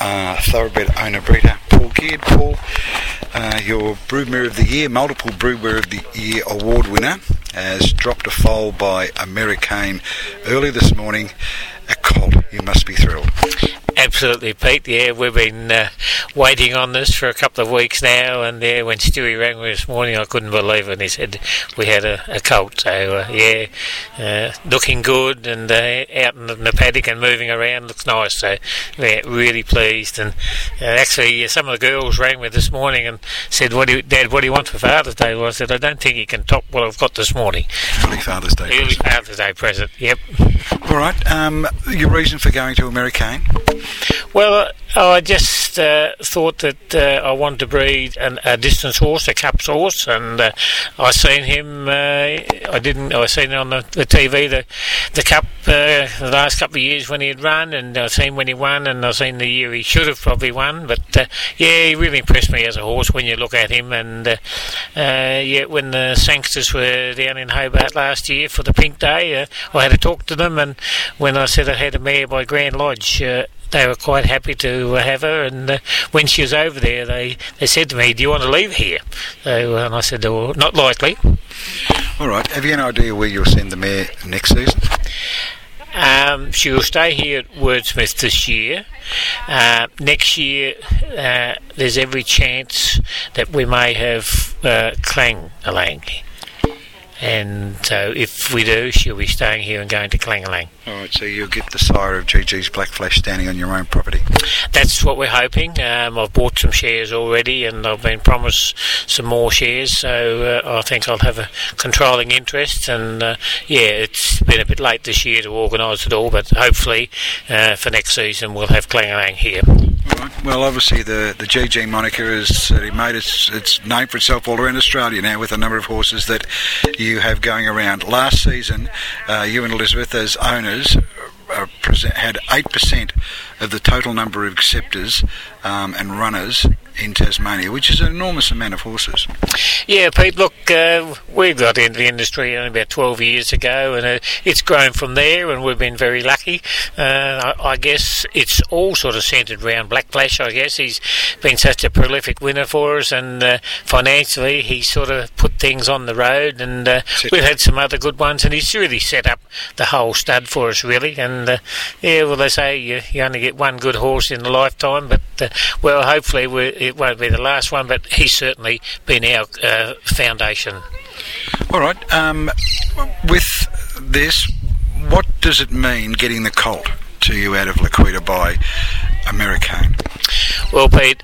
thoroughbred owner breeder Paul Geard. Paul, your Broodmare of the Year, multiple Broodmare of the Year award winner, has dropped a foal by Americane early this morning. A colt. You must be thrilled. Absolutely, Pete. Yeah, we've been waiting on this for a couple of weeks now, and when Stewie rang me this morning, I couldn't believe it. And he said we had a colt. So looking good and out in the paddock and moving around, looks nice. So yeah, really pleased. And actually, some of the girls rang me this morning and said, "Dad, what do you want for Father's Day?" Well, I said, "I don't think you can top what I've got this morning." Early Father's Day. Early Father's Day present. Yep. All right. Your reason for going to Americane? Well, I just thought that I wanted to breed a distance horse, a Cups horse, and I seen him. I seen it on the TV, the Cup, the last couple of years when he had run, and I seen when he won, and I seen the year he should have probably won. But he really impressed me as a horse when you look at him. And when the Sangsters were down in Hobart last year for the Pink Day, I had a talk to them, and when I said I had a mare by Grand Lodge, they were quite happy to have her, and when she was over there, they said to me, "Do you want to leave here?" And I said, "Oh, not likely." All right. Have you any idea where you'll send the mare next season? She will stay here at Wordsmith this year. Next year, there's every chance that we may have Clang-a-Lang. And so if we do, she'll be staying here and going to Clang-a-Lang. All right, so you'll get the sire of GG's Black Flash standing on your own property. That's what we're hoping. I've bought some shares already, and I've been promised some more shares, so I think I'll have a controlling interest. And it's been a bit late this year to organise it all, but hopefully for next season we'll have Clang-a-Lang here. All right. Well, obviously the GG moniker has made its name for itself all around Australia now, with a number of horses that you have going around. Last season, you and Elizabeth as owners had 8% of the total number of acceptors and runners in Tasmania, which is an enormous amount of horses. Yeah, Pete, look, we got into the industry only about 12 years ago, and it's grown from there, and we've been very lucky. I guess it's all sort of centred around Black Flash, I guess. He's been such a prolific winner for us, and financially he's sort of put things on the road, and we've had some other good ones, and he's really set up the whole stud for us, really. And they say you only get one good horse in a lifetime, but hopefully it won't be the last one, but he's certainly been our foundation. All right. With this, what does it mean getting the colt to you out of Laquita by Americane? Well, Pete,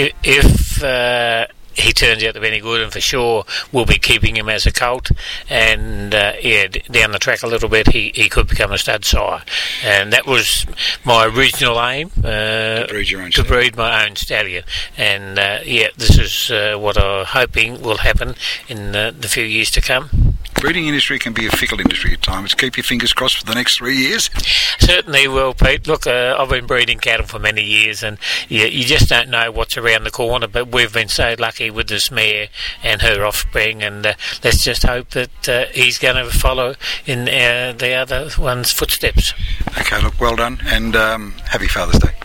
if he turns out to be any good, and for sure we'll be keeping him as a colt, and down the track a little bit he could become a stud sire, and that was my original aim, to breed my own stallion. And this is what I'm hoping will happen in the few years to come. Breeding industry can be a fickle industry at times. Keep your fingers crossed for the next 3 years. Certainly will, Pete. Look, I've been breeding cattle for many years, and you just don't know what's around the corner, but we've been so lucky with this mare and her offspring, and let's just hope that he's going to follow in the other one's footsteps. Okay, look, well done, and happy Father's Day.